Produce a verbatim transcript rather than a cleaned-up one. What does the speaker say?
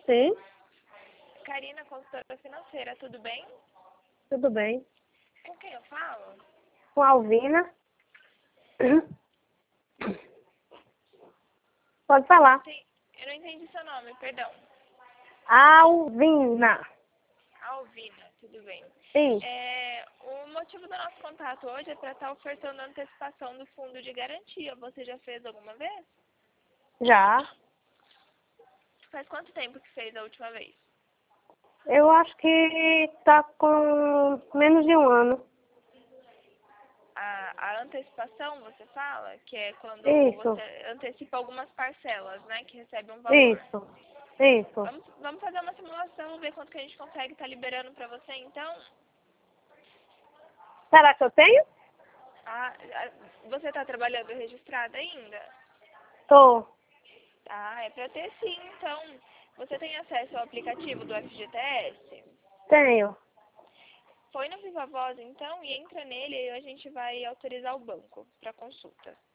Sim, Karina, consultora financeira, tudo bem? tudo bem. Com quem eu falo? Com a Alvina. Pode falar. Sim, eu não entendi seu nome, perdão. Alvina. Alvina, tudo bem. Isso. É, o motivo do nosso contato hoje é para estar ofertando a antecipação do fundo de garantia. Você já fez alguma vez? Já. Faz quanto tempo que fez a última vez? Eu acho que tá com menos de um ano. A, a antecipação, você fala, que é quando Isso. você antecipa algumas parcelas, né, que recebe um valor. Isso. Isso. Vamos, vamos fazer uma simulação, ver quanto que a gente consegue estar liberando para você, então. Será que eu tenho? Ah, a- você está trabalhando registrada ainda? Tô. Ah, é para ter sim, então. Você tem acesso ao aplicativo do F G T S? Tenho. Põe no Viva Voz, então, e entra nele e a gente vai autorizar o banco para consulta.